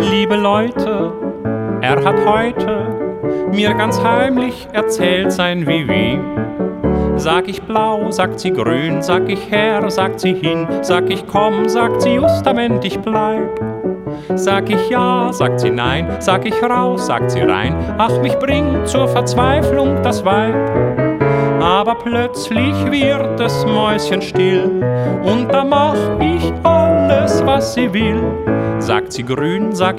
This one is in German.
Liebe Leute, er hat heute mir ganz heimlich erzählt sein Vivi. Sag ich blau, sagt sie grün, sag ich her, sagt sie hin, sag ich komm, sagt sie justament, ich bleib. Sag ich ja, sagt sie nein, sag ich raus, sagt sie rein, ach, mich bringt zur Verzweiflung das Weib. Aber plötzlich wird das Mäuschen still und da mach ich alles, was sie will. Sagt sie grün, sag